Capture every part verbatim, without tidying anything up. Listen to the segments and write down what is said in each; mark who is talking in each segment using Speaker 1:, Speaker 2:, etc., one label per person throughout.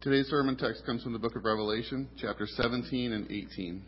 Speaker 1: Today's sermon text comes from the book of Revelation, chapter seventeen and eighteen.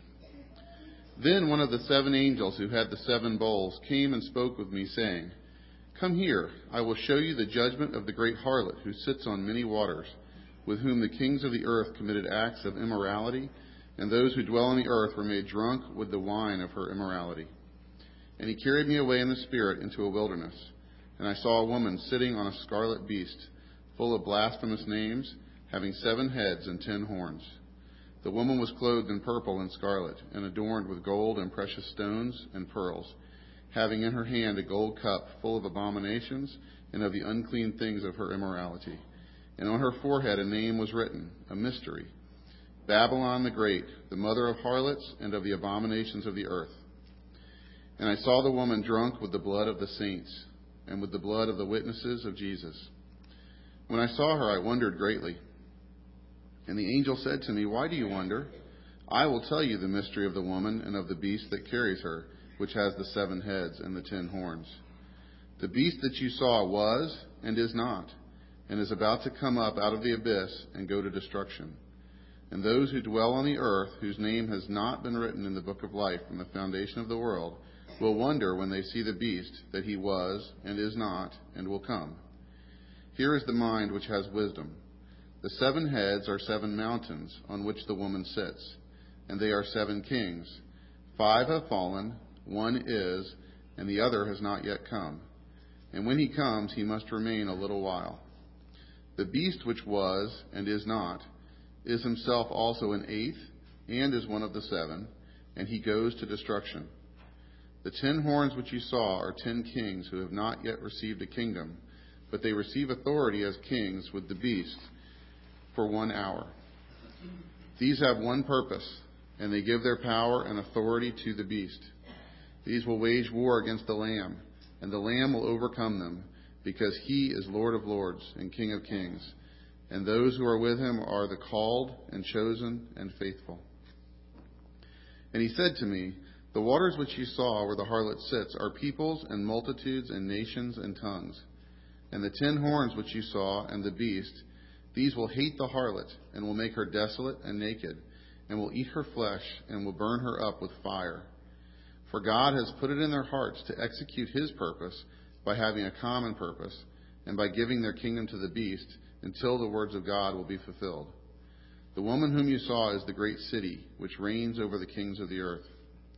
Speaker 1: Then one of the seven angels who had the seven bowls came and spoke with me, saying, Come here, I will show you the judgment of the great harlot who sits on many waters, with whom the kings of the earth committed acts of immorality, and those who dwell on the earth were made drunk with the wine of her immorality. And he carried me away in the spirit into a wilderness, and I saw a woman sitting on a scarlet beast, full of blasphemous names, having seven heads and ten horns. The woman was clothed in purple and scarlet, and adorned with gold and precious stones and pearls, having in her hand a gold cup full of abominations and of the unclean things of her immorality. And on her forehead a name was written, a mystery, Babylon the Great, the mother of harlots and of the abominations of the earth. And I saw the woman drunk with the blood of the saints, and with the blood of the witnesses of Jesus. When I saw her, I wondered greatly. And the angel said to me, Why do you wonder? I will tell you the mystery of the woman and of the beast that carries her, which has the seven heads and the ten horns. The beast that you saw was and is not, and is about to come up out of the abyss and go to destruction. And those who dwell on the earth, whose name has not been written in the book of life from the foundation of the world, will wonder when they see the beast that he was and is not and will come. Here is the mind which has wisdom. The seven heads are seven mountains on which the woman sits, and they are seven kings. Five have fallen, one is, and the other has not yet come. And when he comes, he must remain a little while. The beast which was and is not is himself also an eighth, and is one of the seven, and he goes to destruction. The ten horns which you saw are ten kings who have not yet received a kingdom, but they receive authority as kings with the beast for one hour. These have one purpose, and they give their power and authority to the beast. These will wage war against the Lamb, and the Lamb will overcome them, because he is Lord of lords and King of kings, and those who are with him are the called and chosen and faithful. And he said to me, The waters which you saw where the harlot sits are peoples and multitudes and nations and tongues. And the ten horns which you saw and the beast, these will hate the harlot, and will make her desolate and naked, and will eat her flesh, and will burn her up with fire. For God has put it in their hearts to execute his purpose by having a common purpose, and by giving their kingdom to the beast, until the words of God will be fulfilled. The woman whom you saw is the great city, which reigns over the kings of the earth.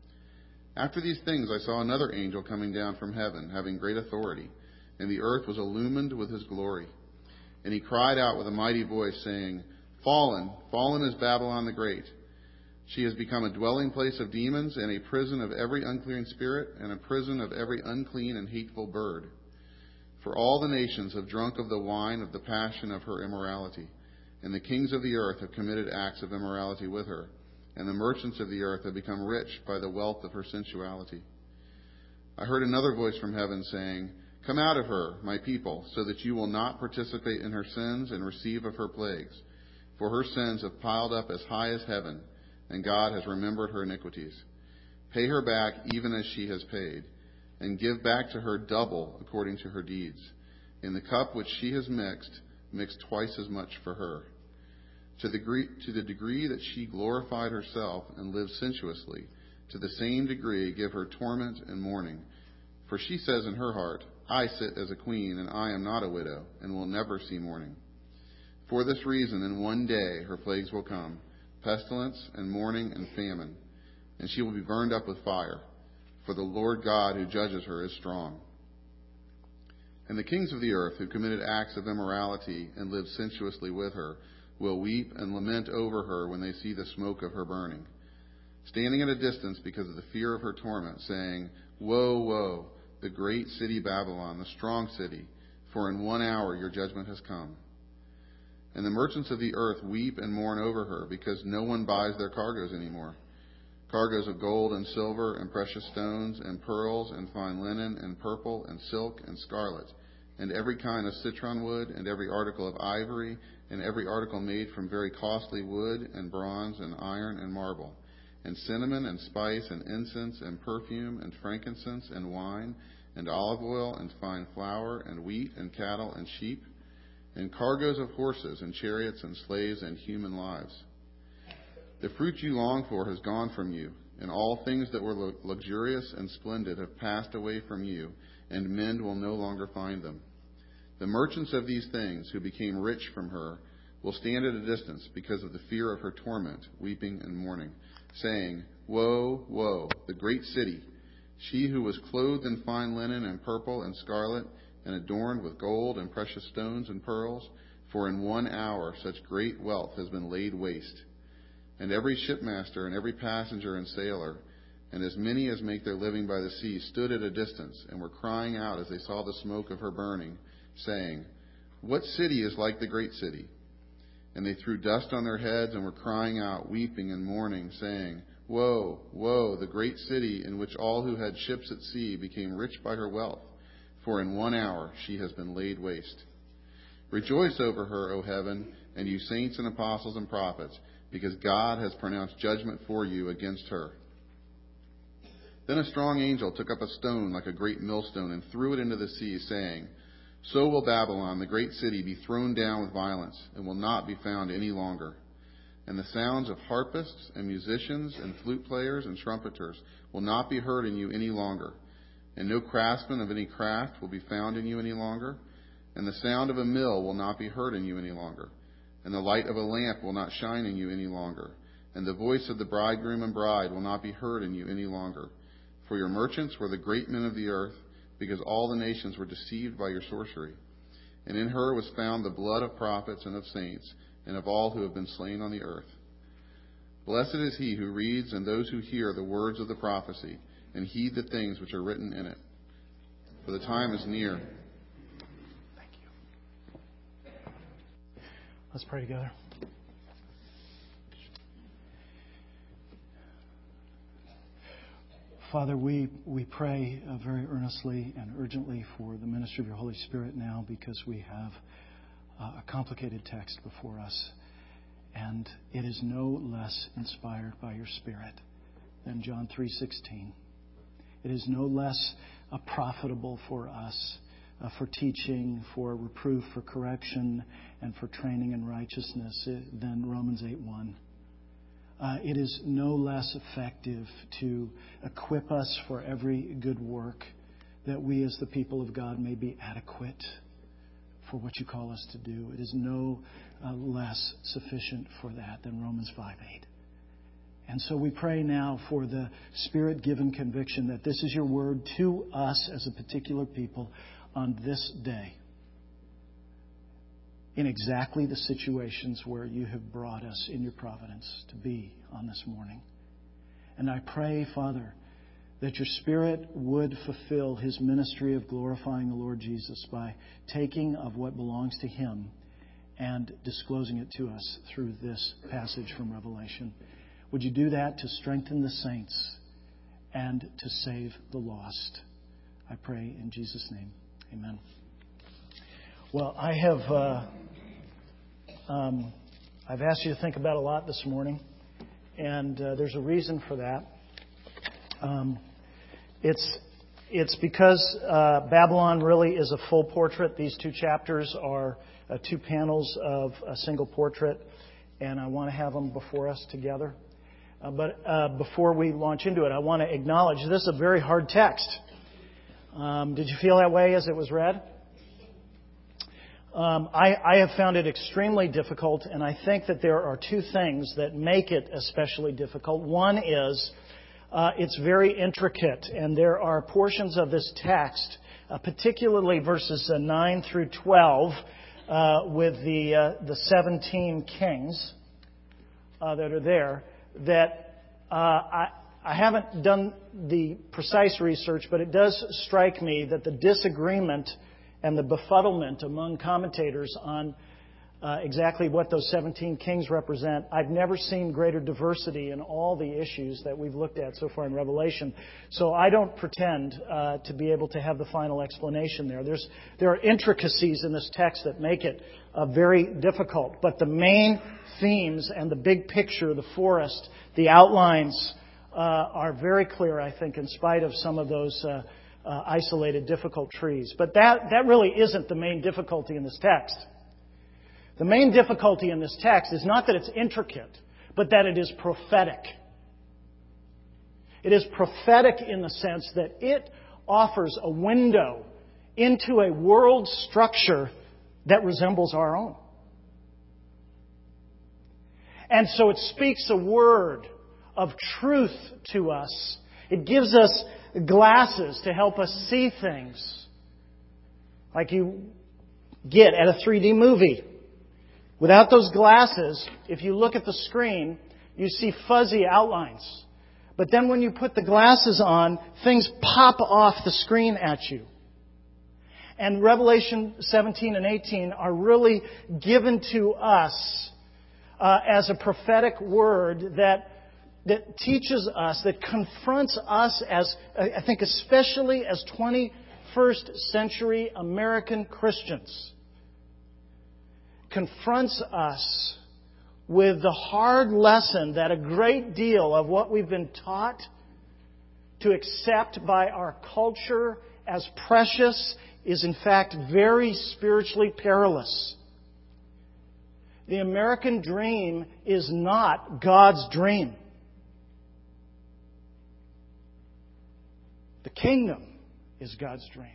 Speaker 1: After these things I saw another angel coming down from heaven, having great authority, and the earth was illumined with his glory. And he cried out with a mighty voice, saying, Fallen, fallen is Babylon the Great. She has become a dwelling place of demons, and a prison of every unclean spirit, and a prison of every unclean and hateful bird. For all the nations have drunk of the wine of the passion of her immorality, and the kings of the earth have committed acts of immorality with her, and the merchants of the earth have become rich by the wealth of her sensuality. I heard another voice from heaven saying, Come out of her, my people, so that you will not participate in her sins and receive of her plagues. For her sins have piled up as high as heaven, and God has remembered her iniquities. Pay her back even as she has paid, and give back to her double according to her deeds. In the cup which she has mixed, mix twice as much for her. To the degree, to the degree that she glorified herself and lived sensuously, to the same degree give her torment and mourning. For she says in her heart, I sit as a queen, and I am not a widow, and will never see mourning. For this reason, in one day her plagues will come, pestilence and mourning and famine, and she will be burned up with fire, for the Lord God who judges her is strong. And the kings of the earth who committed acts of immorality and lived sensuously with her will weep and lament over her when they see the smoke of her burning, standing at a distance because of the fear of her torment, saying, Woe, woe, the great city Babylon, the strong city, for in one hour your judgment has come. And the merchants of the earth weep and mourn over her, because no one buys their cargoes anymore. Cargoes of gold and silver and precious stones and pearls and fine linen and purple and silk and scarlet, and every kind of citron wood and every article of ivory and every article made from very costly wood and bronze and iron and marble, and cinnamon and spice and incense and perfume and frankincense and wine and olive oil and fine flour and wheat and cattle and sheep, and cargoes of horses and chariots and slaves and human lives. The fruit you longed for has gone from you, and all things that were luxurious and splendid have passed away from you, and men will no longer find them. The merchants of these things, who became rich from her, will stand at a distance because of the fear of her torment, weeping and mourning, saying, Woe, woe, the great city, she who was clothed in fine linen and purple and scarlet, and adorned with gold and precious stones and pearls, for in one hour such great wealth has been laid waste. And every shipmaster and every passenger and sailor, and as many as make their living by the sea, stood at a distance and were crying out as they saw the smoke of her burning, saying, What city is like the great city? And they threw dust on their heads and were crying out, weeping and mourning, saying, Woe, woe, the great city in which all who had ships at sea became rich by her wealth, for in one hour she has been laid waste. Rejoice over her, O heaven, and you saints and apostles and prophets, because God has pronounced judgment for you against her. Then a strong angel took up a stone like a great millstone and threw it into the sea, saying, So will Babylon, the great city, be thrown down with violence, and will not be found any longer. And the sounds of harpists and musicians and flute players and trumpeters will not be heard in you any longer. And no craftsman of any craft will be found in you any longer. And the sound of a mill will not be heard in you any longer. And the light of a lamp will not shine in you any longer. And the voice of the bridegroom and bride will not be heard in you any longer. For your merchants were the great men of the earth, because all the nations were deceived by your sorcery. And in her was found the blood of prophets and of saints, and of all who have been slain on the earth. Blessed is he who reads and those who hear the words of the prophecy, and heed the things which are written in it. For the time is near.
Speaker 2: Thank you. Let's pray together. Father, we, we pray uh, very earnestly and urgently for the ministry of your Holy Spirit now, because we have uh, a complicated text before us. And it is no less inspired by your Spirit than John three sixteen. It is no less uh, profitable for us uh, for teaching, for reproof, for correction, and for training in righteousness uh, than Romans eight one. Uh, it is no less effective to equip us for every good work, that we as the people of God may be adequate for what you call us to do. It is no uh, less sufficient for that than Romans five eight. And so we pray now for the Spirit-given conviction that this is your word to us as a particular people on this day, in exactly the situations where you have brought us in your providence to be on this morning. And I pray, Father, that your Spirit would fulfill His ministry of glorifying the Lord Jesus by taking of what belongs to Him and disclosing it to us through this passage from Revelation. Would you do that to strengthen the saints and to save the lost? I pray in Jesus' name. Amen. Well, I have uh, um, I've asked you to think about a lot this morning, and uh, there's a reason for that. Um, it's it's because uh, Babylon really is a full portrait. These two chapters are uh, two panels of a single portrait, and I want to have them before us together. Uh, but uh, before we launch into it, I want to acknowledge this is a very hard text. Um, did you feel that way as it was read? Um, I, I have found it extremely difficult, and I think that there are two things that make it especially difficult. One is uh, it's very intricate, and there are portions of this text, uh, particularly verses uh, nine through twelve, uh, with the uh, the seventeen kings uh, that are there, that uh, I, I haven't done the precise research, but it does strike me that the disagreement and the befuddlement among commentators on uh, exactly what those seventeen kings represent. I've never seen greater diversity in all the issues that we've looked at so far in Revelation. So I don't pretend uh, to be able to have the final explanation there. There's there are intricacies in this text that make it uh, very difficult. But the main themes and the big picture, the forest, the outlines uh, are very clear, I think, in spite of some of those Uh, Uh, isolated, difficult trees. But that, that really isn't the main difficulty in this text. The main difficulty in this text is not that it's intricate, but that it is prophetic. It is prophetic in the sense that it offers a window into a world structure that resembles our own. And so it speaks a word of truth to us. It gives us glasses to help us see things like you get at a three D movie. Without those glasses, if you look at the screen, you see fuzzy outlines. But then when you put the glasses on, things pop off the screen at you. And Revelation seventeen and eighteen are really given to us uh, as a prophetic word that that teaches us, that confronts us as, I think especially as twenty-first century American Christians, confronts us with the hard lesson that a great deal of what we've been taught to accept by our culture as precious is in fact very spiritually perilous. The American dream is not God's dream. The kingdom is God's dream.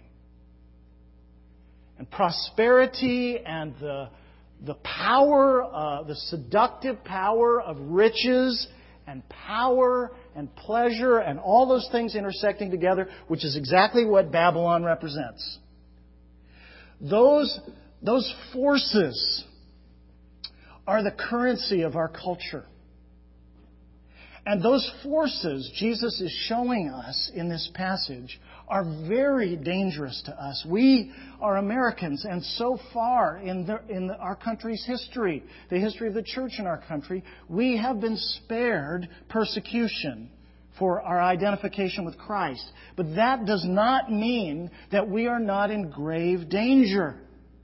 Speaker 2: And prosperity and the, the power, uh, the seductive power of riches and power and pleasure and all those things intersecting together, which is exactly what Babylon represents. Those, those forces are the currency of our culture. And those forces, Jesus is showing us in this passage, are very dangerous to us. We are Americans, and so far in, the, in the, our country's history, the history of the church in our country, we have been spared persecution for our identification with Christ. But that does not mean that we are not in grave danger.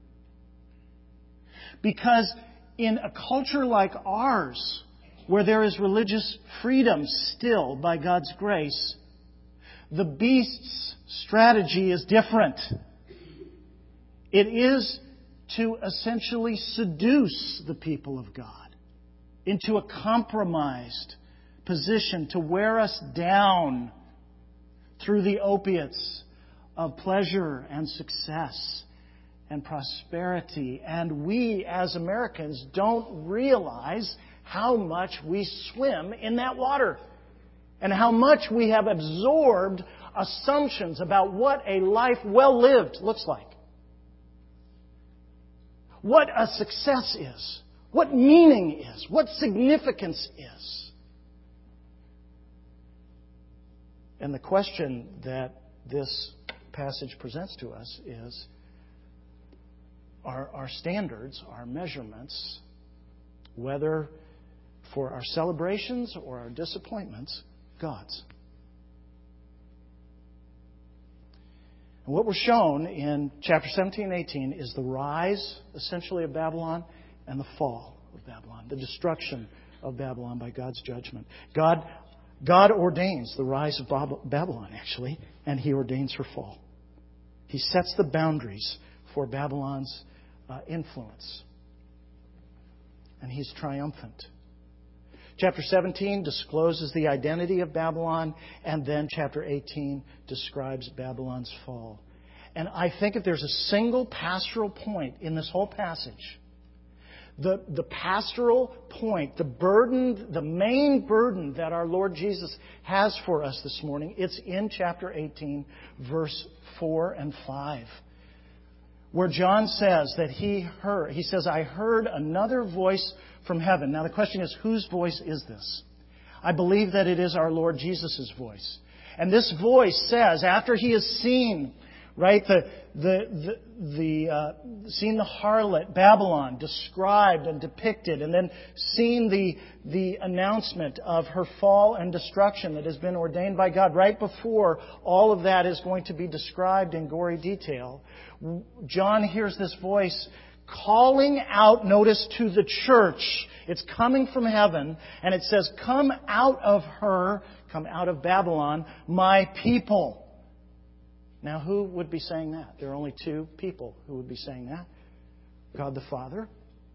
Speaker 2: Because in a culture like ours, where there is religious freedom still by God's grace, the beast's strategy is different. It is to essentially seduce the people of God into a compromised position, to wear us down through the opiates of pleasure and success and prosperity. And we as Americans don't realize how much we swim in that water and how much we have absorbed assumptions about what a life well lived looks like. What a success is. What meaning is. What significance is. And the question that this passage presents to us is, are our standards, our measurements, whether for our celebrations or our disappointments, God's? And what we're shown in chapter seventeen and eighteen is the rise, essentially, of Babylon and the fall of Babylon, the destruction of Babylon by God's judgment. God, God ordains the rise of Babylon, actually, and He ordains her fall. He sets the boundaries for Babylon's uh, influence. And He's triumphant. Chapter seventeen discloses the identity of Babylon, and then chapter eighteen describes Babylon's fall. And I think if there's a single pastoral point in this whole passage, the, the pastoral point, the burden, the main burden that our Lord Jesus has for us this morning, it's in chapter eighteen, verse four and five. Where John says that he heard, he says, I heard another voice from heaven. Now the question is, whose voice is this? I believe that it is our Lord Jesus' voice. And this voice says, after He has seen, right, the the the, the uh, seen the harlot Babylon described and depicted, and then seen the the announcement of her fall and destruction that has been ordained by God, right before all of that is going to be described in gory detail, John hears this voice calling out, notice, to the church. It's coming from heaven, and it says, come out of her, come out of Babylon, my people. Now, who would be saying that? There are only two people who would be saying that. God the Father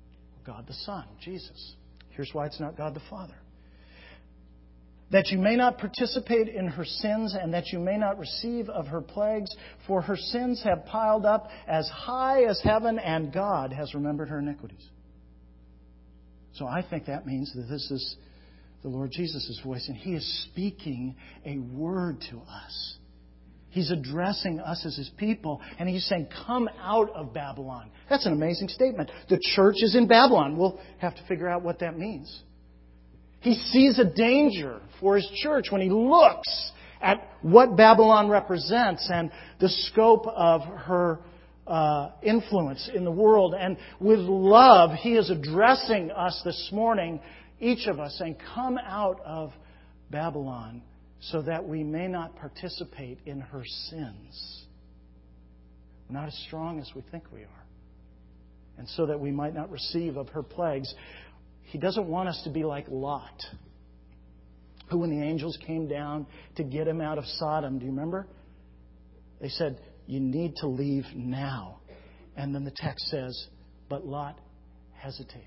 Speaker 2: God the Son, Jesus. Here's why it's not God the Father. That you may not participate in her sins, and that you may not receive of her plagues, for her sins have piled up as high as heaven, and God has remembered her iniquities. So I think that means that this is the Lord Jesus' voice, and He is speaking a word to us. He's addressing us as His people, and He's saying, come out of Babylon. That's an amazing statement. The church is in Babylon. We'll have to figure out what that means. He sees a danger for His church when He looks at what Babylon represents and the scope of her uh, influence in the world. And with love, He is addressing us this morning, each of us, saying, come out of Babylon so that we may not participate in her sins. We're not as strong as we think we are. And so that we might not receive of her plagues. He doesn't want us to be like Lot, who, when the angels came down to get him out of Sodom, do you remember? They said, you need to leave now. And then the text says, but Lot hesitated.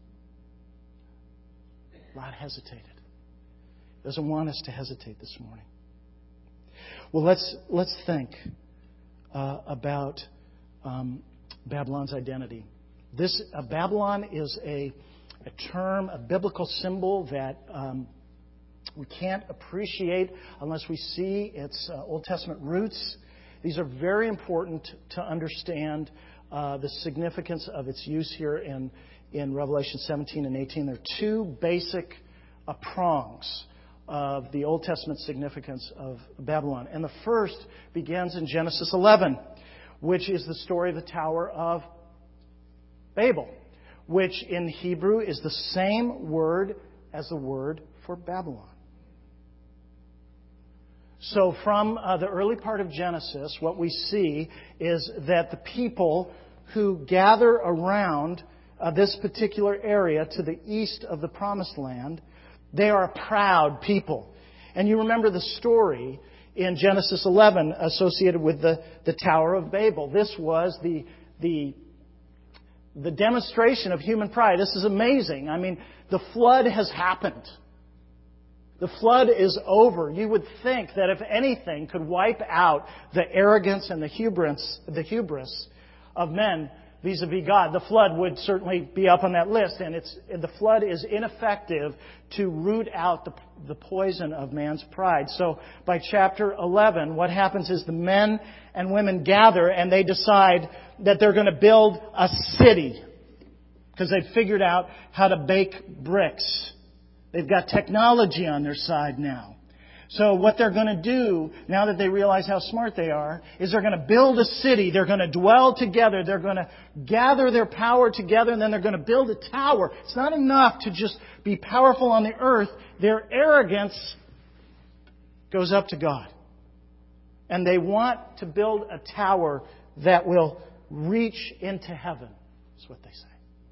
Speaker 2: Lot hesitated. He doesn't want us to hesitate this morning. Well, let's let's think uh, about um, Babylon's identity. This uh, Babylon is a a term, a biblical symbol that um, we can't appreciate unless we see its uh, Old Testament roots. These are very important to understand uh, the significance of its use here in, in Revelation seventeen and eighteen. There are two basic uh, prongs of the Old Testament significance of Babylon. And the first begins in Genesis eleven, which is the story of the Tower of Babel, which in Hebrew is the same word as the word for Babylon. So from uh, the early part of Genesis, what we see is that the people who gather around uh, this particular area to the east of the Promised Land, they are a proud people. And you remember the story in Genesis eleven associated with the, the Tower of Babel. This was the the The demonstration of human pride. This is amazing. I mean, the flood has happened. The flood is over. You would think that if anything could wipe out the arrogance and the hubris, the hubris of men vis-a-vis God, the flood would certainly be up on that list. And it's the flood is ineffective to root out the, the poison of man's pride. So by chapter eleven, what happens is the men and women gather and they decide that they're going to build a city because they've figured out how to bake bricks. They've got technology on their side now. So what they're going to do, now that they realize how smart they are, is they're going to build a city. They're going to dwell together. They're going to gather their power together, and then they're going to build a tower. It's not enough to just be powerful on the earth. Their arrogance goes up to God. And they want to build a tower that will reach into heaven. That's what they say.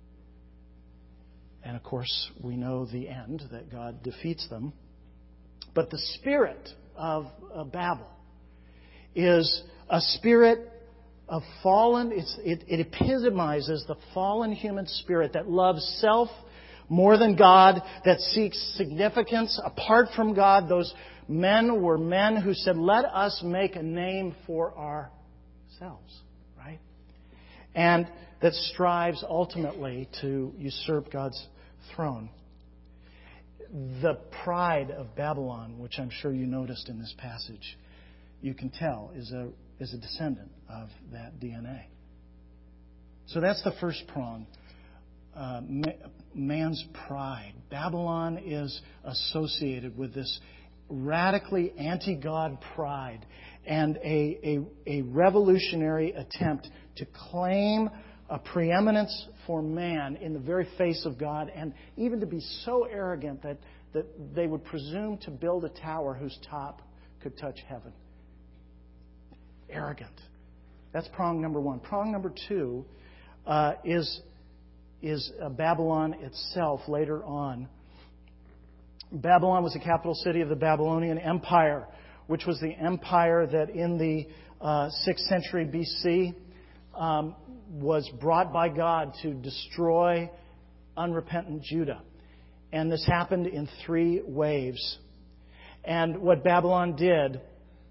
Speaker 2: And of course, we know the end, that God defeats them. But the spirit of uh, Babel is a spirit of fallen. It's, it, it epitomizes the fallen human spirit that loves self more than God, that seeks significance apart from God. Those men were men who said, let us make a name for ourselves, right? And that strives ultimately to usurp God's throne. The pride of Babylon, which I'm sure you noticed in this passage, you can tell is a is a descendant of that D N A. So that's the first prong. Uh, man's pride. Babylon is associated with this radically anti-God pride and a, a, a revolutionary attempt to claim a preeminence for man in the very face of God, and even to be so arrogant that, that they would presume to build a tower whose top could touch heaven. Arrogant. That's prong number one. Prong number two uh, is, is uh, Babylon itself later on. Babylon was the capital city of the Babylonian Empire, which was the empire that in the uh, sixth century B C um, was brought by God to destroy unrepentant Judah. And this happened in three waves. And what Babylon did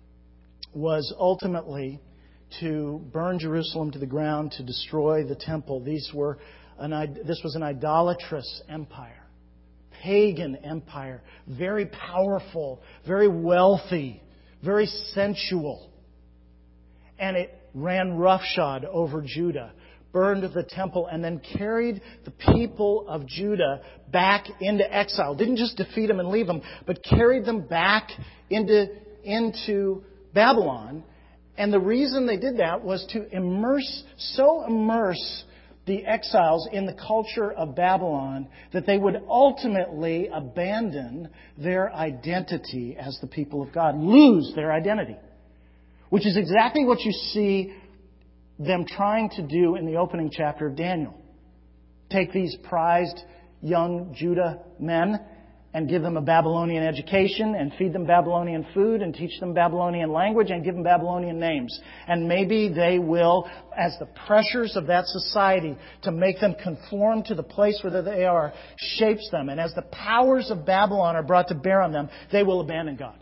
Speaker 2: was ultimately to burn Jerusalem to the ground, to destroy the temple. These were an, this was an idolatrous empire, pagan empire, very powerful, very wealthy, very sensual. And it ran roughshod over Judah, burned the temple, and then carried the people of Judah back into exile. Didn't just defeat them and leave them, but carried them back into, into Babylon. And the reason they did that was to immerse, so immerse the exiles in the culture of Babylon that they would ultimately abandon their identity as the people of God, lose their identity, which is exactly what you see them trying to do in the opening chapter of Daniel. Take these prized young Judah men and give them a Babylonian education and feed them Babylonian food and teach them Babylonian language and give them Babylonian names. And maybe they will, as the pressures of that society to make them conform to the place where they are shapes them, and as the powers of Babylon are brought to bear on them, they will abandon God.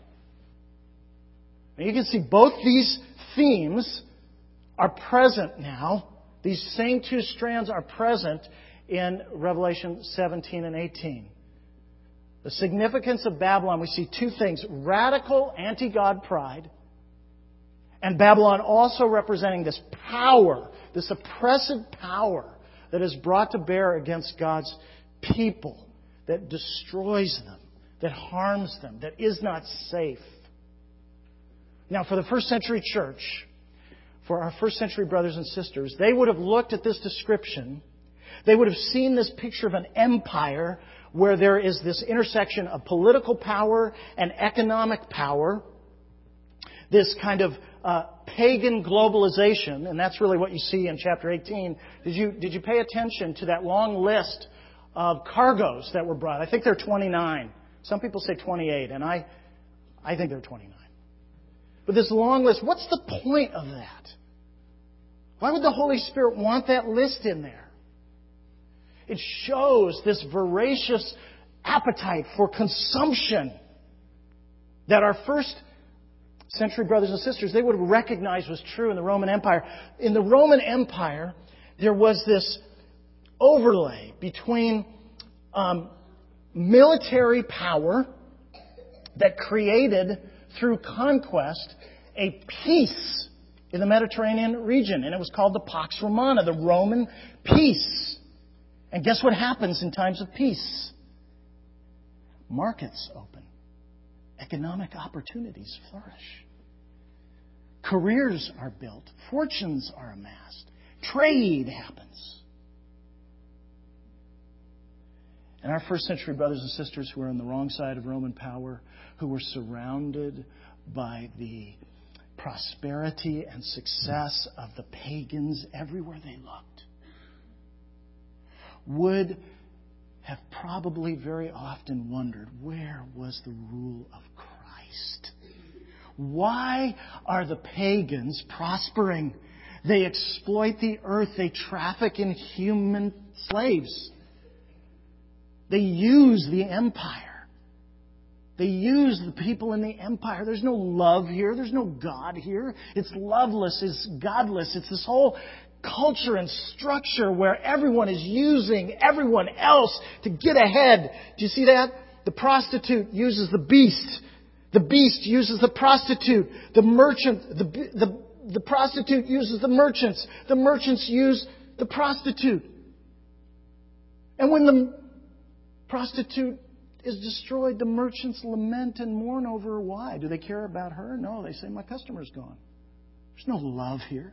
Speaker 2: And you can see both these themes are present now. These same two strands are present in Revelation seventeen and eighteen. The significance of Babylon, we see two things: radical anti-God pride, and Babylon also representing this power, this oppressive power that is brought to bear against God's people, that destroys them, that harms them, that is not safe. Now, for the first century church, for our first century brothers and sisters, they would have looked at this description. They would have seen this picture of an empire where there is this intersection of political power and economic power, this kind of uh, pagan globalization, and that's really what you see in chapter eighteen. Did you did you pay attention to that long list of cargoes that were brought? I think they're twenty-nine. Some people say twenty-eight, and I, I think they're twenty-nine. But this long list, what's the point of that? Why would the Holy Spirit want that list in there? It shows this voracious appetite for consumption that our first century brothers and sisters, they would have recognized was true in the Roman Empire. In the Roman Empire, there was this overlay between um, military power that created, through conquest, a peace in the Mediterranean region. And it was called the Pax Romana, the Roman peace. And guess what happens in times of peace? Markets open. Economic opportunities flourish. Careers are built. Fortunes are amassed. Trade happens. And our first century brothers and sisters who were on the wrong side of Roman power, who were surrounded by the prosperity and success of the pagans everywhere they looked, would have probably very often wondered, where was the rule of Christ? Why are the pagans prospering? They exploit the earth. They traffic in human slaves. They use the empire. They use the people in the empire. There's no love here. There's no God here. It's loveless. It's godless. It's this whole culture and structure where everyone is using everyone else to get ahead. Do you see that? The prostitute uses the beast. The beast uses the prostitute. The merchant, the, the, the prostitute uses the merchants. The merchants use the prostitute. And when the prostitute is destroyed, the merchants lament and mourn over her. Why? Do they care about her? No, they say, my customer's gone. There's no love here.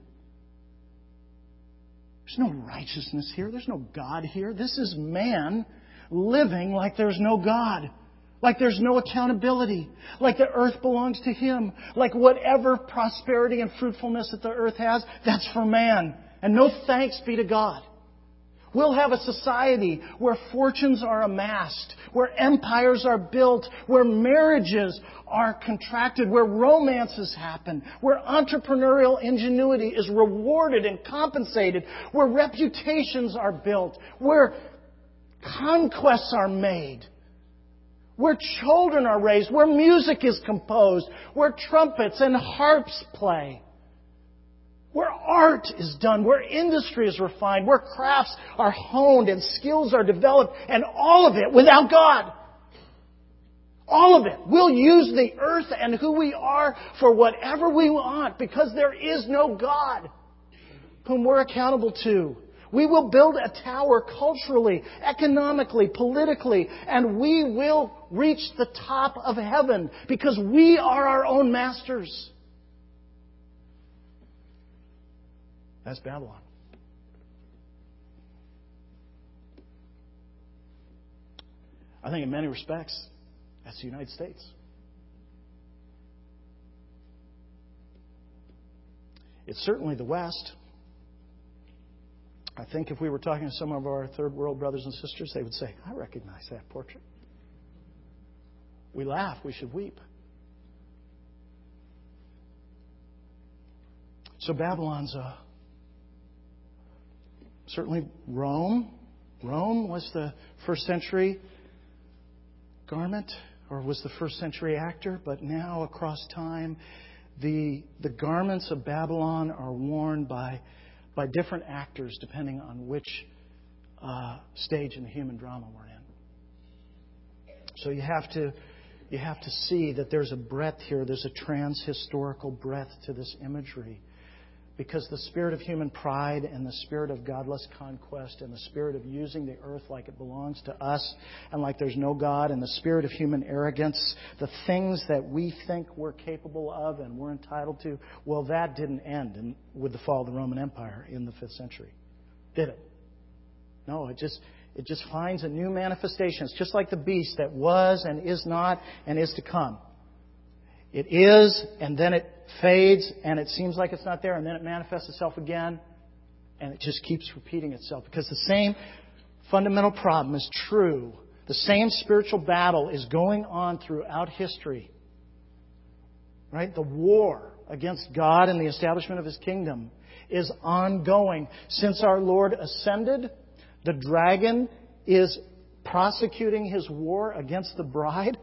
Speaker 2: There's no righteousness here. There's no God here. This is man living like there's no God. Like there's no accountability. Like the earth belongs to him. Like whatever prosperity and fruitfulness that the earth has, that's for man. And no thanks be to God. We'll have a society where fortunes are amassed, where empires are built, where marriages are contracted, where romances happen, where entrepreneurial ingenuity is rewarded and compensated, where reputations are built, where conquests are made, where children are raised, where music is composed, where trumpets and harps play, where art is done, where industry is refined, where crafts are honed and skills are developed, and all of it without God. All of it. We'll use the earth and who we are for whatever we want because there is no God whom we're accountable to. We will build a tower culturally, economically, politically, and we will reach the top of heaven because we are our own masters. That's Babylon. I think in many respects, that's the United States. It's certainly the West. I think if we were talking to some of our third world brothers and sisters, they would say, I recognize that portrait. We laugh, we should weep. So Babylon's a Certainly Rome. Rome was the first century garment, or was the first century actor, but now across time, the the garments of Babylon are worn by by different actors depending on which uh, stage in the human drama we're in. So you have to you have to see that there's a breadth here. There's a trans-historical breadth to this imagery. Because the spirit of human pride and the spirit of godless conquest and the spirit of using the earth like it belongs to us and like there's no God and the spirit of human arrogance, the things that we think we're capable of and we're entitled to, well, that didn't end in, with the fall of the Roman Empire in the fifth century. Did it? No, it just it just finds a new manifestation. It's just like the beast that was and is not and is to come. It is, and then it fades, and it seems like it's not there, and then it manifests itself again, and it just keeps repeating itself. Because the same fundamental problem is true. The same spiritual battle is going on throughout history. Right? The war against God and the establishment of His kingdom is ongoing. Since our Lord ascended, the dragon is prosecuting his war against the bride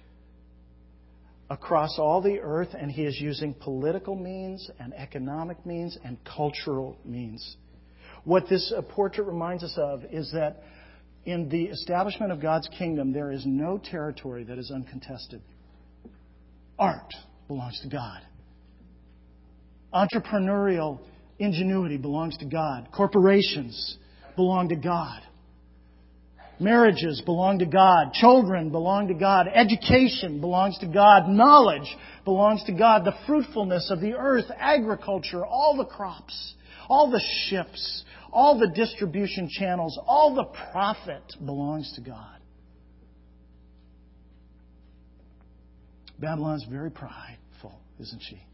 Speaker 2: across all the earth, and he is using political means and economic means and cultural means. What this portrait reminds us of is that in the establishment of God's kingdom, there is no territory that is uncontested. Art belongs to God. Entrepreneurial ingenuity belongs to God. Corporations belong to God. Marriages belong to God. Children belong to God. Education belongs to God. Knowledge belongs to God. The fruitfulness of the earth, agriculture, all the crops, all the ships, all the distribution channels, all the profit belongs to God. Babylon's very prideful, isn't she?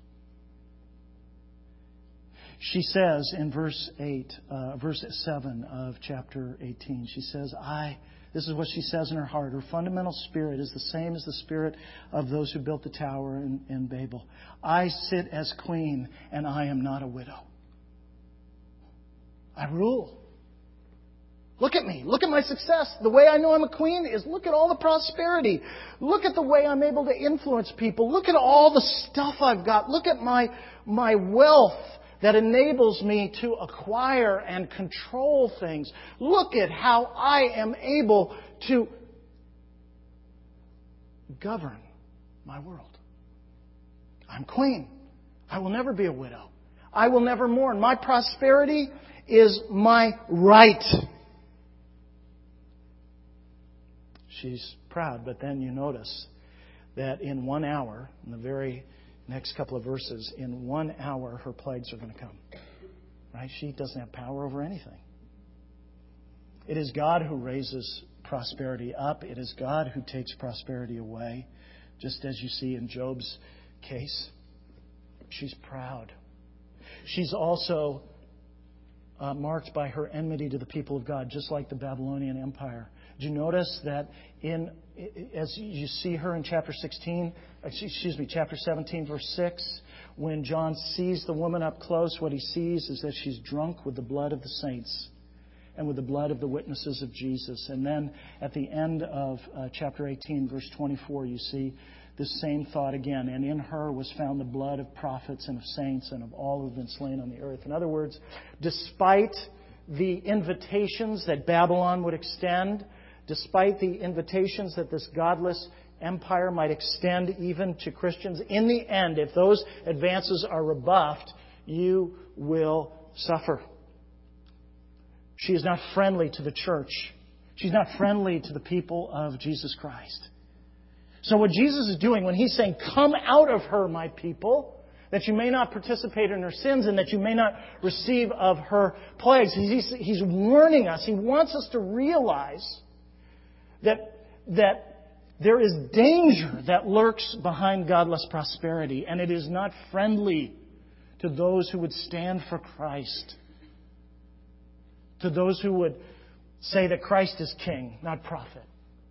Speaker 2: She says in verse eight, uh, verse seven of chapter eighteen, she says, I, this is what she says in her heart. Her fundamental spirit is the same as the spirit of those who built the tower in, in Babel. I sit as queen and I am not a widow. I rule. Look at me. Look at my success. The way I know I'm a queen is look at all the prosperity. Look at the way I'm able to influence people. Look at all the stuff I've got. Look at my, my wealth that enables me to acquire and control things. Look at how I am able to govern my world. I'm queen. I will never be a widow. I will never mourn. My prosperity is my right. She's proud, but then you notice that in one hour, in the very next couple of verses, in one hour, her plagues are going to come. Right? She doesn't have power over anything. It is God who raises prosperity up. It is God who takes prosperity away. Just as you see in Job's case. She's proud. She's also uh, marked by her enmity to the people of God, just like the Babylonian Empire. Do you notice that in as you see her in chapter sixteen, excuse me, chapter seventeen, verse six, when John sees the woman up close, what he sees is that she's drunk with the blood of the saints. and with the blood of the witnesses of Jesus. And then at the end of uh, chapter eighteen, verse twenty-four, you see this same thought again. And in her was found the blood of prophets and of saints and of all who have been slain on the earth. In other words, despite the invitations that Babylon would extend, despite the invitations that this godless empire might extend even to Christians, in the end, if those advances are rebuffed, you will suffer. She is not friendly to the church. She's not friendly to the people of Jesus Christ. So what Jesus is doing when He's saying, come out of her, my people, that you may not participate in her sins and that you may not receive of her plagues, He's, he's warning us. He wants us to realize that, that there is danger that lurks behind godless prosperity, and it is not friendly to those who would stand for Christ, to those who would say that Christ is king, not prophet.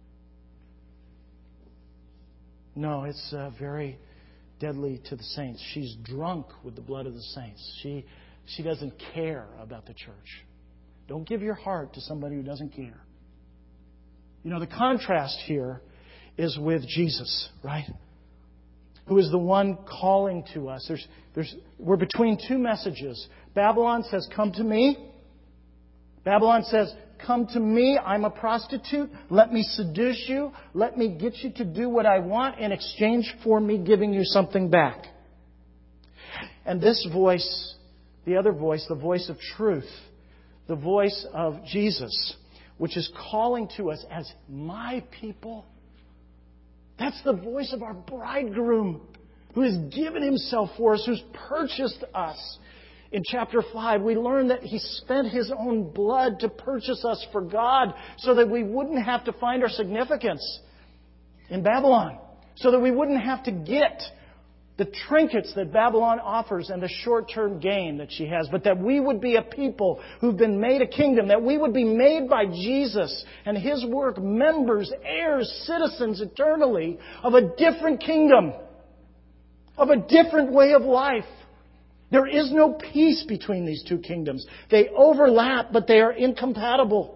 Speaker 2: No, it's uh, very deadly to the saints. She's drunk with the blood of the saints. She, she doesn't care about the church. Don't give your heart to somebody who doesn't care. You know, the contrast here is with Jesus, right? Who is the one calling to us. There's, there's, we're between two messages. Babylon says, come to me. Babylon says, come to me. I'm a prostitute. Let me seduce you. Let me get you to do what I want in exchange for me giving you something back. And this voice, the other voice, the voice of truth, the voice of Jesus, which is calling to us as my people. That's the voice of our bridegroom who has given Himself for us, who's purchased us. In chapter five, we learn that He spent His own blood to purchase us for God so that we wouldn't have to find our significance in Babylon, so that we wouldn't have to get the trinkets that Babylon offers and the short-term gain that she has, but that we would be a people who've been made a kingdom, that we would be made by Jesus and His work, members, heirs, citizens eternally of a different kingdom, of a different way of life. There is no peace between these two kingdoms. They overlap, but they are incompatible.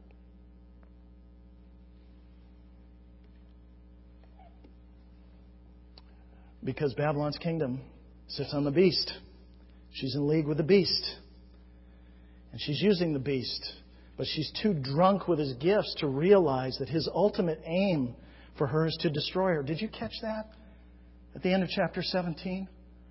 Speaker 2: Because Babylon's kingdom sits on the beast. She's in league with the beast. And she's using the beast. But she's too drunk with his gifts to realize that his ultimate aim for her is to destroy her. Did you catch that at the end of chapter seventeen?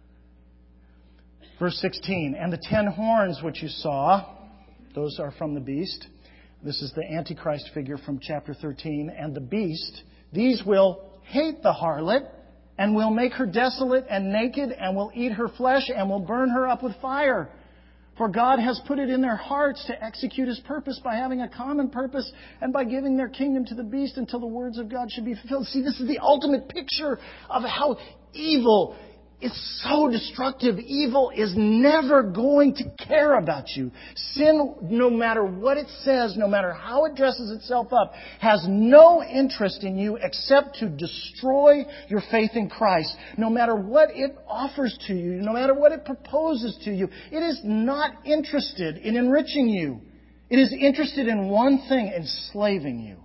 Speaker 2: Verse sixteen, and the ten horns which you saw, those are from the beast. This is the Antichrist figure from chapter thirteen. And the beast, these will hate the harlot, and will make her desolate and naked, and will eat her flesh, and will burn her up with fire. For God has put it in their hearts to execute His purpose by having a common purpose and by giving their kingdom to the beast until the words of God should be fulfilled. See, this is the ultimate picture of how evil is so destructive. Evil is never going to care about you. Sin, no matter what it says, no matter how it dresses itself up, has no interest in you except to destroy your faith in Christ. No matter what it offers to you, no matter what it proposes to you, it is not interested in enriching you. It is interested in one thing, enslaving you.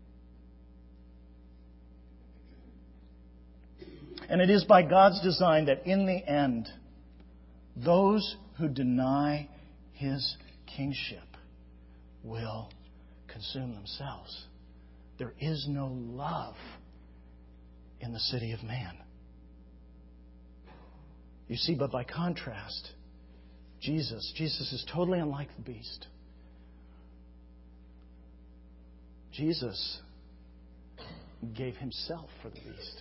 Speaker 2: And it is by God's design that in the end, those who deny His kingship will consume themselves. There is no love in the city of man. You see, but by contrast, Jesus, Jesus is totally unlike the beast. Jesus gave Himself for the beast.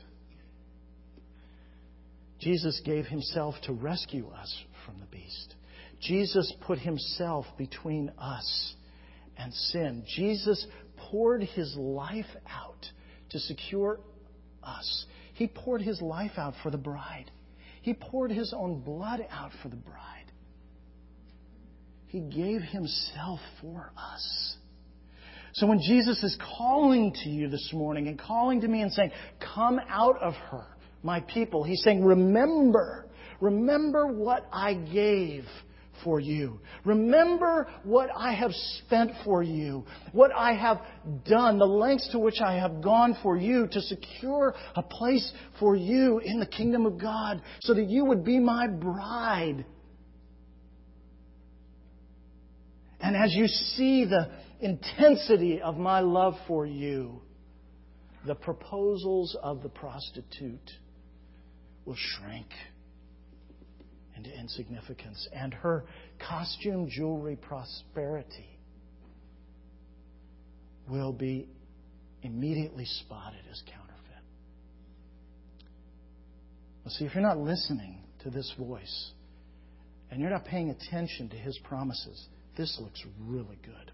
Speaker 2: Jesus gave Himself to rescue us from the beast. Jesus put Himself between us and sin. Jesus poured His life out to secure us. He poured His life out for the bride. He poured His own blood out for the bride. He gave Himself for us. So when Jesus is calling to you this morning and calling to me and saying, come out of her, my people, He's saying, remember, remember what I gave for you. Remember what I have spent for you, what I have done, the lengths to which I have gone for you to secure a place for you in the kingdom of God so that you would be my bride. And as you see the intensity of my love for you, the proposals of the prostitute will shrink into insignificance, and her costume jewelry prosperity will be immediately spotted as counterfeit. Well, see, if you're not listening to this voice and you're not paying attention to His promises, this looks really good.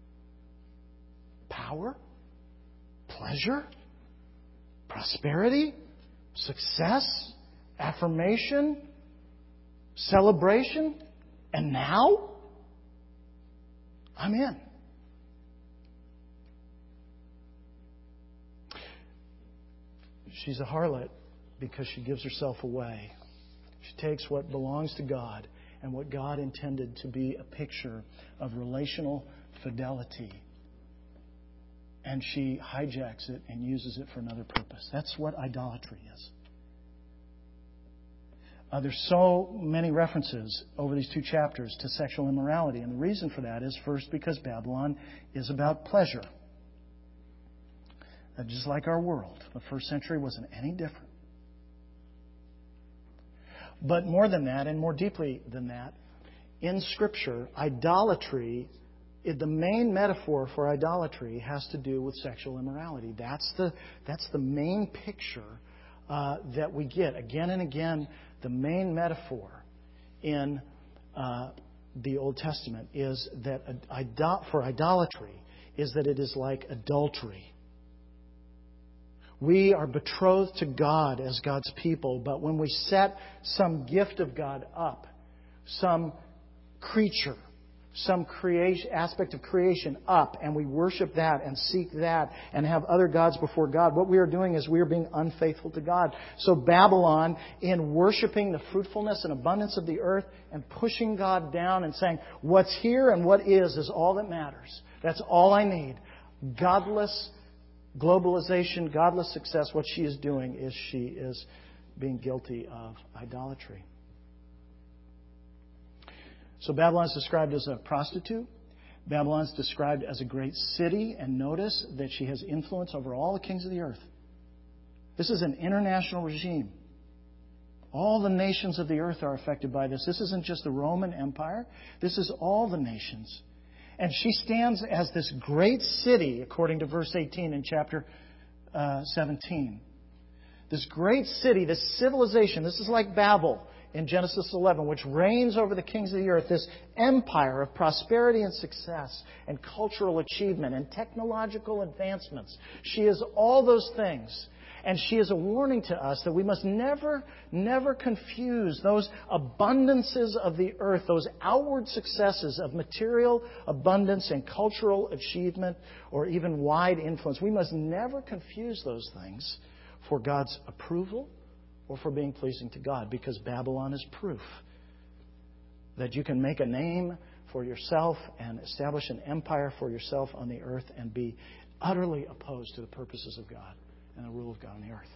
Speaker 2: Power, pleasure, prosperity, success, affirmation, celebration, and now I'm in. She's a harlot because she gives herself away. She takes what belongs to God and what God intended to be a picture of relational fidelity, and she hijacks it and uses it for another purpose. That's what idolatry is. Uh, there's so many references over these two chapters to sexual immorality. And the reason for that is, first, because Babylon is about pleasure. Uh, just like our world. The first century wasn't any different. But more than that, and more deeply than that, in Scripture, idolatry, the main metaphor for idolatry has to do with sexual immorality. That's the, that's the main picture uh, that we get again and again. The main metaphor in uh, the Old Testament is that for idolatry is that it is like adultery. We are betrothed to God as God's people, but when we set some gift of God up, some creature, some creation, aspect of creation up, and we worship that and seek that and have other gods before God, what we are doing is we are being unfaithful to God. So Babylon, in worshiping the fruitfulness and abundance of the earth and pushing God down and saying, what's here and what is is all that matters. That's all I need. Godless globalization, godless success, what she is doing is she is being guilty of idolatry. So Babylon is described as a prostitute. Babylon is described as a great city. And notice that she has influence over all the kings of the earth. This is an international regime. All the nations of the earth are affected by this. This isn't just the Roman Empire. This is all the nations. And she stands as this great city, according to verse eighteen in chapter uh, seventeen. This great city, this civilization, this is like Babel in Genesis eleven, which reigns over the kings of the earth, this empire of prosperity and success and cultural achievement and technological advancements. She is all those things. And she is a warning to us that we must never, never confuse those abundances of the earth, those outward successes of material abundance and cultural achievement or even wide influence. We must never confuse those things for God's approval or for being pleasing to God, because Babylon is proof that you can make a name for yourself and establish an empire for yourself on the earth and be utterly opposed to the purposes of God and the rule of God on the earth.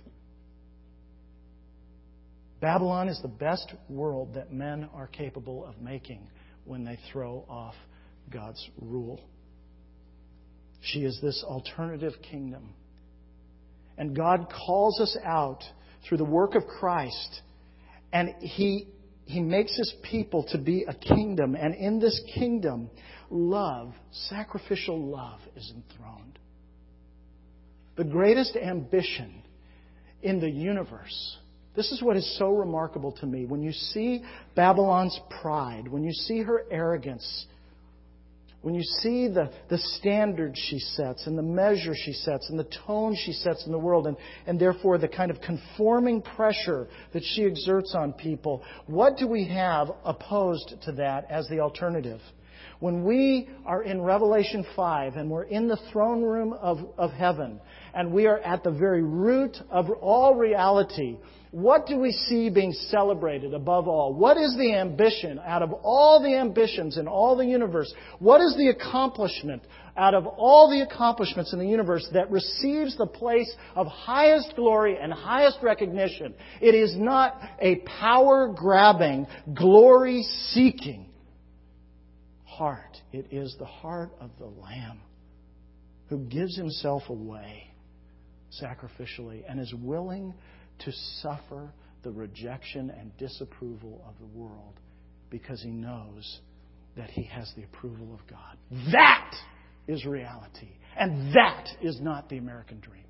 Speaker 2: Babylon is the best world that men are capable of making when they throw off God's rule. She is this alternative kingdom. And God calls us out through the work of Christ, and He He makes His people to be a kingdom. And in this kingdom, love, sacrificial love, is enthroned. The greatest ambition in the universe. This is what is so remarkable to me. When you see Babylon's pride, when you see her arrogance, when you see the, the standards she sets and the measure she sets and the tone she sets in the world, and, and therefore the kind of conforming pressure that she exerts on people, what do we have opposed to that as the alternative? When we are in Revelation five and we're in the throne room of, of heaven and we are at the very root of all reality, what do we see being celebrated above all? What is the ambition out of all the ambitions in all the universe? What is the accomplishment out of all the accomplishments in the universe that receives the place of highest glory and highest recognition? It is not a power-grabbing, glory-seeking heart. It is the heart of the Lamb who gives Himself away sacrificially and is willing to suffer the rejection and disapproval of the world because He knows that He has the approval of God. That is reality. And that is not the American dream.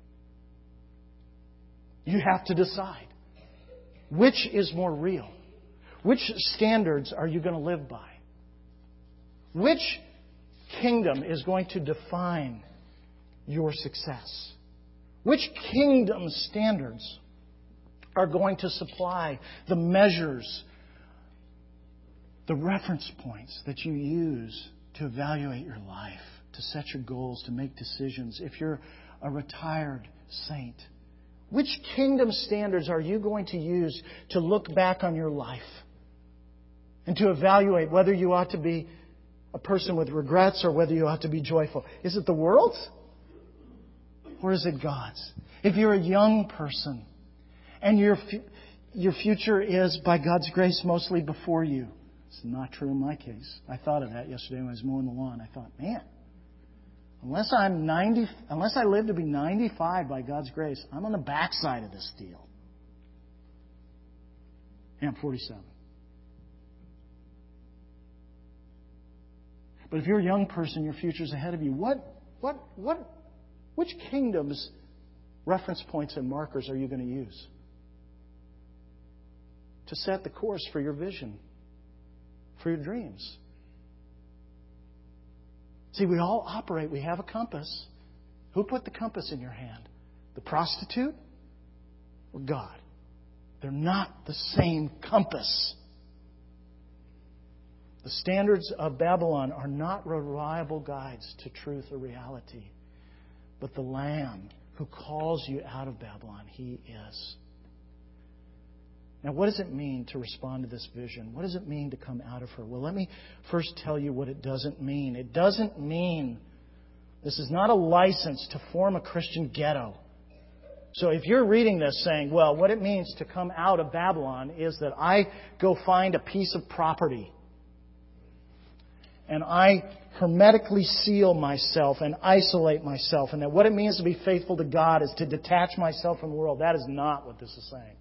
Speaker 2: You have to decide. Which is more real? Which standards are you going to live by? Which kingdom is going to define your success? Which kingdom standards are going to supply the measures, the reference points that you use to evaluate your life, to set your goals, to make decisions? If you're a retired saint, which kingdom standards are you going to use to look back on your life and to evaluate whether you ought to be a person with regrets or whether you ought to be joyful? Is it the world's? Or is it God's? If you're a young person and your your future is, by God's grace, mostly before you. It's not true in my case. I thought of that yesterday when I was mowing the lawn. I thought, man, unless I'm ninety, unless I live to be ninety-five by God's grace, I'm on the backside of this deal. Yeah, I'm forty-seven. But if you're a young person, your future's ahead of you. What, what, what, which kingdom's reference points and markers are you going to use to set the course for your vision, for your dreams? See, we all operate. We have a compass. Who put the compass in your hand? The prostitute or God? They're not the same compass. The standards of Babylon are not reliable guides to truth or reality. But the Lamb who calls you out of Babylon, He is. Now, what does it mean to respond to this vision? What does it mean to come out of her? Well, let me first tell you what it doesn't mean. It doesn't mean, this is not a license to form a Christian ghetto. So if you're reading this saying, well, what it means to come out of Babylon is that I go find a piece of property and I hermetically seal myself and isolate myself, and that what it means to be faithful to God is to detach myself from the world. That is not what this is saying.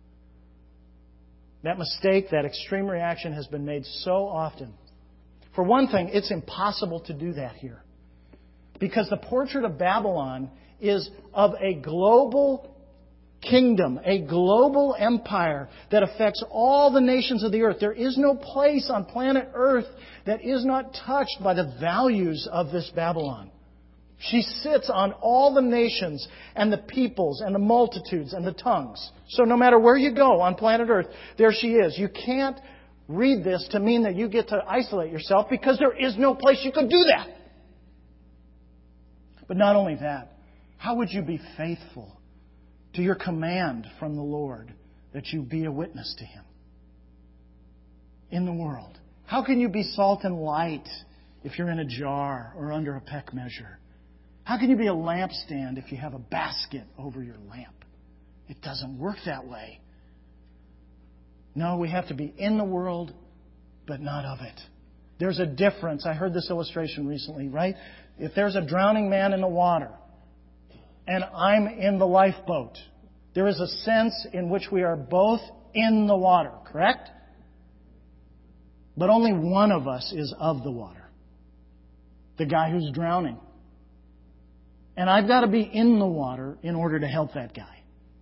Speaker 2: That mistake, that extreme reaction has been made so often. For one thing, it's impossible to do that here. Because the portrait of Babylon is of a global kingdom, a global empire that affects all the nations of the earth. There is no place on planet Earth that is not touched by the values of this Babylon. She sits on all the nations and the peoples and the multitudes and the tongues. So no matter where you go on planet Earth, there she is. You can't read this to mean that you get to isolate yourself, because there is no place you could do that. But not only that, how would you be faithful to your command from the Lord that you be a witness to Him in the world? How can you be salt and light if you're in a jar or under a peck measure? How can you be a lampstand if you have a basket over your lamp? It doesn't work that way. No, we have to be in the world, but not of it. There's a difference. I heard this illustration recently, right? If there's a drowning man in the water and I'm in the lifeboat, there is a sense in which we are both in the water, correct? But only one of us is of the water. The guy who's drowning. And I've got to be in the water in order to help that guy.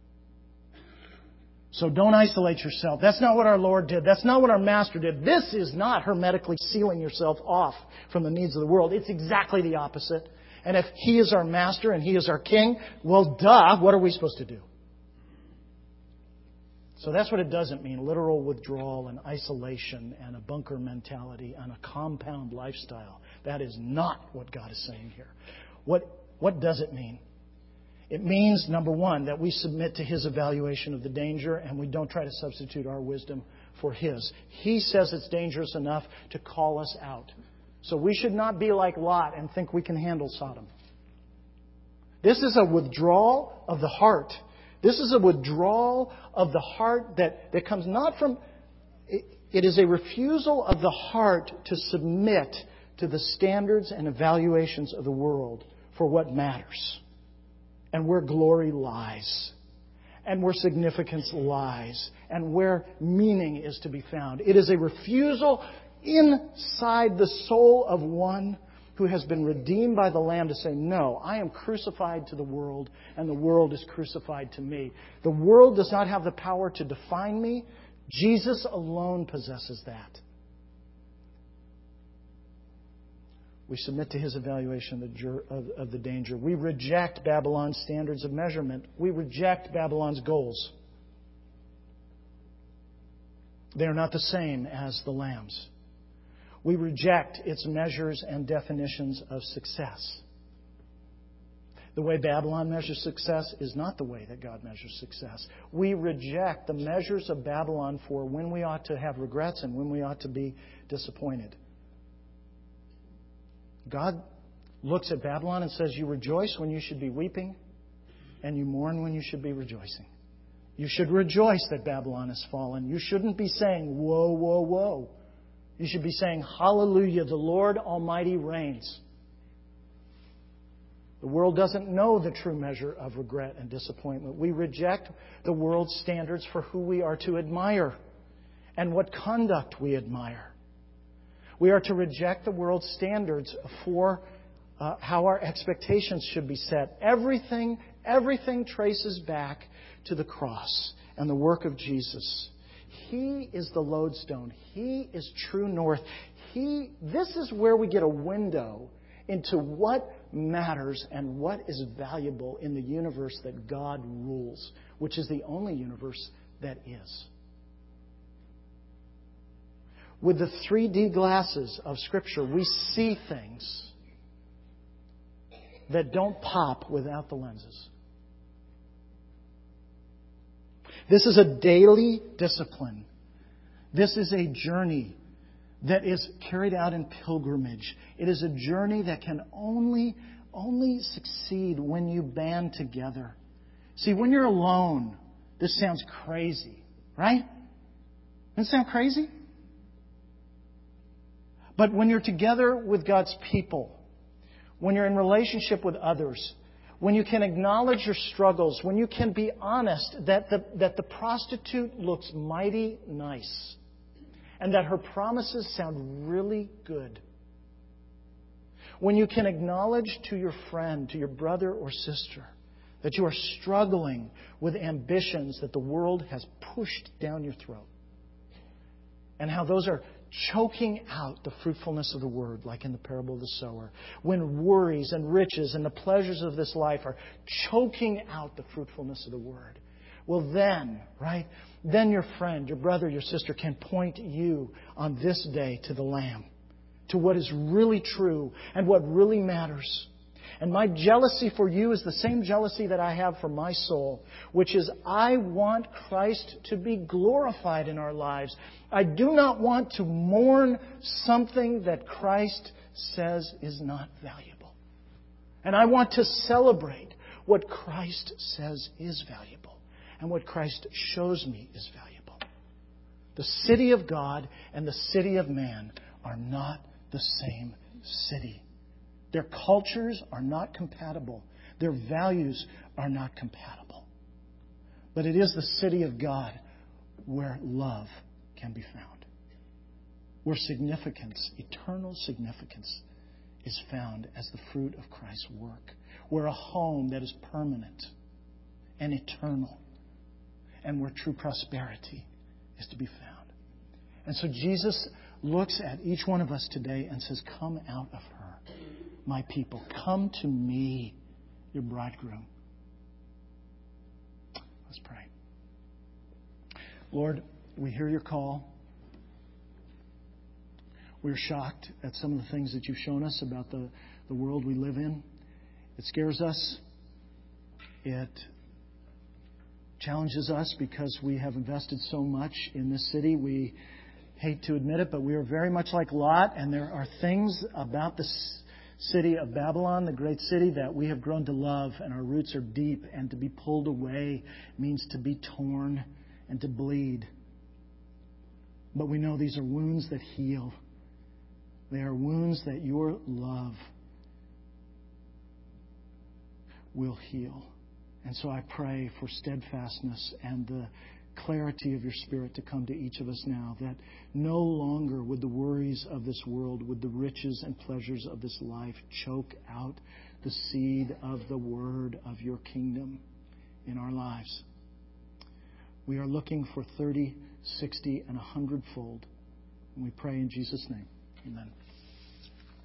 Speaker 2: So don't isolate yourself. That's not what our Lord did. That's not what our Master did. This is not hermetically sealing yourself off from the needs of the world. It's exactly the opposite. And if He is our Master and He is our King, well, duh, what are we supposed to do? So that's what it doesn't mean, literal withdrawal and isolation and a bunker mentality and a compound lifestyle. That is not what God is saying here. What, what does it mean? It means, number one, that we submit to His evaluation of the danger and we don't try to substitute our wisdom for His. He says it's dangerous enough to call us out. So we should not be like Lot and think we can handle Sodom. This is a withdrawal of the heart. This is a withdrawal of the heart that, that comes not from... It, it is a refusal of the heart to submit to the standards and evaluations of the world for what matters. And where glory lies. And where significance lies. And where meaning is to be found. It is a refusal inside the soul of one who has been redeemed by the Lamb to say, no, I am crucified to the world and the world is crucified to me. The world does not have the power to define me. Jesus alone possesses that. We submit to His evaluation of the, jur- of, of the danger. We reject Babylon's standards of measurement. We reject Babylon's goals. They are not the same as the Lamb's. We reject its measures and definitions of success. The way Babylon measures success is not the way that God measures success. We reject the measures of Babylon for when we ought to have regrets and when we ought to be disappointed. God looks at Babylon and says, you rejoice when you should be weeping, and you mourn when you should be rejoicing. You should rejoice that Babylon has fallen. You shouldn't be saying, whoa, whoa, whoa. You should be saying, hallelujah, the Lord Almighty reigns. The world doesn't know the true measure of regret and disappointment. We reject the world's standards for who we are to admire and what conduct we admire. We are to reject the world's standards for uh, how our expectations should be set. Everything, everything traces back to the cross and the work of Jesus. He is the lodestone. He is true north. He, this is where we get a window into what matters and what is valuable in the universe that God rules, which is the only universe that is. With the three D glasses of Scripture, we see things that don't pop without the lenses. This is a daily discipline. This is a journey that is carried out in pilgrimage. It is a journey that can only, only succeed when you band together. See, when you're alone, this sounds crazy, right? Doesn't it sound crazy? But when you're together with God's people, when you're in relationship with others, when you can acknowledge your struggles, when you can be honest that the, that the prostitute looks mighty nice and that her promises sound really good. When you can acknowledge to your friend, to your brother or sister, that you are struggling with ambitions that the world has pushed down your throat. And how those are choking out the fruitfulness of the Word, like in the parable of the sower. When worries and riches and the pleasures of this life are choking out the fruitfulness of the Word. Well then, right, then your friend, your brother, your sister can point you on this day to the Lamb, to what is really true and what really matters. And my jealousy for you is the same jealousy that I have for my soul, which is I want Christ to be glorified in our lives. I do not want to mourn something that Christ says is not valuable. And I want to celebrate what Christ says is valuable and what Christ shows me is valuable. The city of God and the city of man are not the same city. Their cultures are not compatible. Their values are not compatible. But it is the city of God where love can be found. Where significance, eternal significance, is found as the fruit of Christ's work. Where a home that is permanent and eternal. And where true prosperity is to be found. And so Jesus looks at each one of us today and says, come out of her. My people, come to me, your bridegroom. Let's pray. Lord, we hear your call. We're shocked at some of the things that you've shown us about the, the world we live in. It scares us. It challenges us because we have invested so much in this city. We hate to admit it, but we are very much like Lot, and there are things about the city of Babylon, the great city, that we have grown to love, and our roots are deep, and to be pulled away means to be torn and to bleed. But we know these are wounds that heal. They are wounds that your love will heal. And so I pray for steadfastness and the clarity of your Spirit to come to each of us now, that no longer would the worries of this world, would the riches and pleasures of this life choke out the seed of the word of your kingdom in our lives. We are looking for thirty, sixty, and a hundredfold. And we pray in Jesus' name. Amen.